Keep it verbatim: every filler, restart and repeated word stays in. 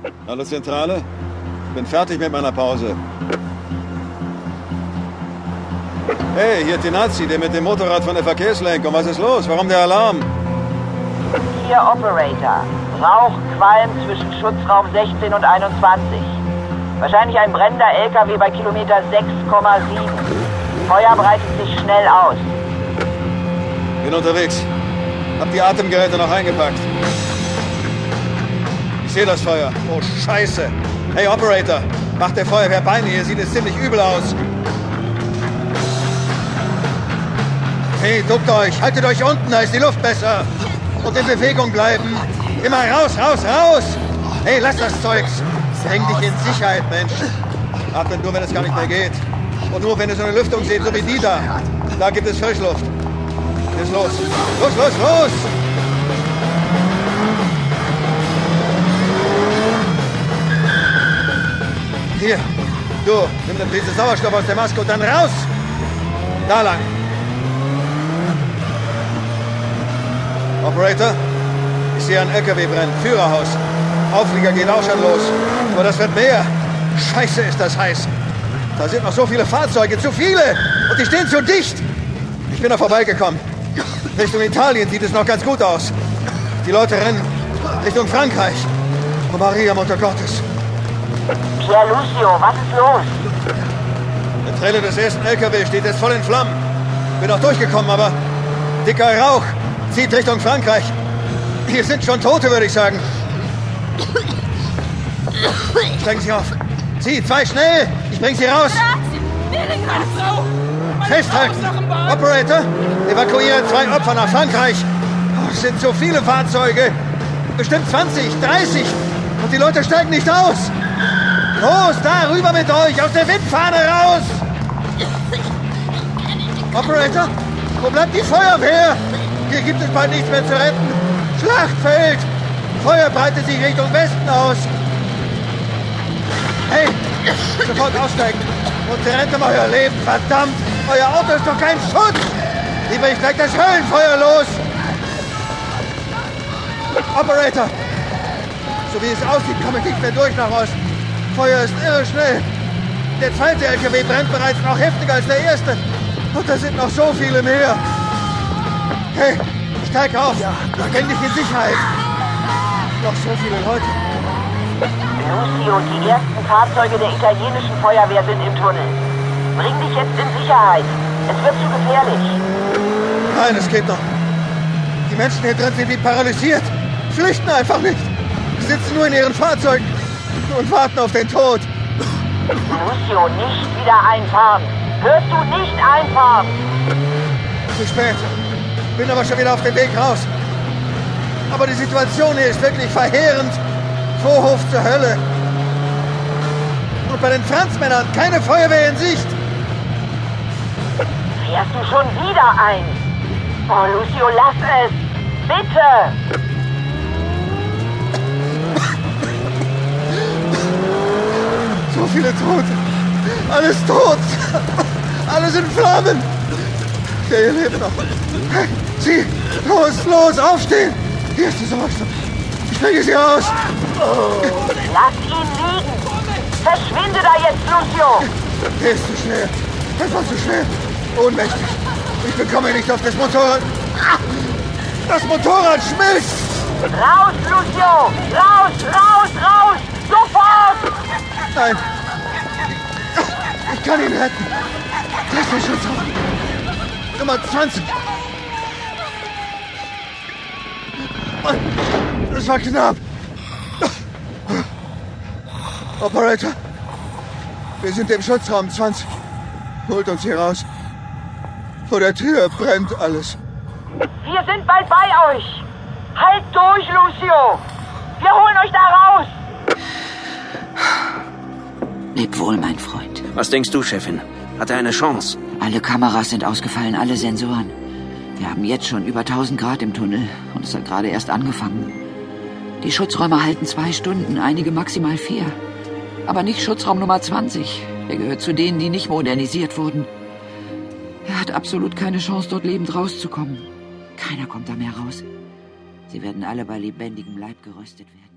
Hallo Zentrale? Bin fertig mit meiner Pause. Hey, hier Tenazzi, der mit dem Motorrad von der Verkehrslenkung. Was ist los? Warum der Alarm? Hier Operator. Rauch, Qualm zwischen Schutzraum sechzehn und einundzwanzig. Wahrscheinlich ein brennender L K W bei Kilometer sechs Komma sieben. Feuer breitet sich schnell aus. Bin unterwegs. Hab die Atemgeräte noch eingepackt. Ich sehe das Feuer. Oh, Scheiße. Hey, Operator. Macht der Feuerwehr Beine. Hier sieht es ziemlich übel aus. Hey, duckt euch. Haltet euch unten. Da ist die Luft besser. Und in Bewegung bleiben. Immer raus, raus, raus. Hey, lass das Zeugs. Bring dich in Sicherheit, Mensch. Atme nur, wenn es gar nicht mehr geht. Und nur, wenn ihr so eine Lüftung seht, so wie die da. Da gibt es Frischluft. Ist los. Los, los, los! Hier, du, nimm eine Prise Sauerstoff aus der Maske und dann raus! Da lang. Operator, ich sehe ein L K W brennen. Führerhaus. Auflieger geht auch schon los. Aber das wird mehr. Scheiße, ist das heiß. Da sind noch so viele Fahrzeuge, zu viele. Und die stehen zu dicht. Ich bin da vorbeigekommen. Richtung Italien sieht es noch ganz gut aus. Die Leute rennen Richtung Frankreich. Oh Maria, Mutter Gottes. Pier Lucio, was ist los? Der Trailer des ersten L K W steht jetzt voll in Flammen. Bin auch durchgekommen, aber dicker Rauch zieht Richtung Frankreich. Hier sind schon Tote, würde ich sagen. Steigen Sie auf. Sie, zwei, schnell! Ich bring Sie raus! Festhalten! Operator, evakuiere zwei Opfer nach Frankreich. Oh, es sind so viele Fahrzeuge. Bestimmt zwanzig, dreißig. Und die Leute steigen nicht aus. Los, da, rüber mit euch! Aus der Windfahne raus! Operator, wo bleibt die Feuerwehr? Hier gibt es bald nichts mehr zu retten. Schlachtfeld! Feuer breitet sich Richtung Westen aus. Hey, sofort aussteigen und rennt um euer Leben, verdammt! Euer Auto ist doch kein Schutz! Lieber ich gleich das Höllenfeuer los! Operator! So wie es aussieht, komme ich nicht mehr durch nach Osten. Feuer ist irre schnell. Der zweite L K W brennt bereits noch heftiger als der erste. Und da sind noch so viele mehr. Hey, steig auf! Ja, bring dich in Sicherheit! Noch so viele Leute. Lucio, die ersten Fahrzeuge der italienischen Feuerwehr sind im Tunnel. Bring dich jetzt in Sicherheit. Es wird zu gefährlich. Nein, es geht noch. Die Menschen hier drin sind wie paralysiert. Flüchten einfach nicht. Sitzen nur in ihren Fahrzeugen und warten auf den Tod. Lucio, nicht wieder einfahren. Hörst du nicht einfahren? Zu spät. Bin aber schon wieder auf dem Weg raus. Aber die Situation hier ist wirklich verheerend. Vorhof zur Hölle. Und bei den Franzmännern keine Feuerwehr in Sicht. Fährst du schon wieder ein? Oh, Lucio, lass es. Bitte. So viele Tote. Alles tot. Alles in Flammen. Der hier lebt noch. Hey, Sie, los, los, aufstehen. Hier ist die Sauerstoff. Ich bringe Sie raus. Oh, lass ihn liegen. Verschwinde da jetzt, Lucio. Der ist zu schwer. Einfach zu schwer. Ohnmächtig. Ich bekomme nicht auf das Motorrad. Das Motorrad schmilzt. Raus, Lucio. Raus, raus, raus. Sofort. Nein. Ich kann ihn retten. Das ist der Schutzraum. Nummer zwanzig. Mann, das war knapp. Operator, wir sind im Schutzraum zwanzig. Holt uns hier raus. Vor der Tür brennt alles. Wir sind bald bei euch. Halt durch, Lucio. Wir holen euch da raus. Leb wohl, mein Freund. Was denkst du, Chefin? Hat er eine Chance? Alle Kameras sind ausgefallen, alle Sensoren. Wir haben jetzt schon über tausend Grad im Tunnel und es hat gerade erst angefangen. Die Schutzräume halten zwei Stunden, einige maximal vier. Aber nicht Schutzraum Nummer zwanzig. Er gehört zu denen, die nicht modernisiert wurden. Er hat absolut keine Chance, dort lebend rauszukommen. Keiner kommt da mehr raus. Sie werden alle bei lebendigem Leib geröstet werden.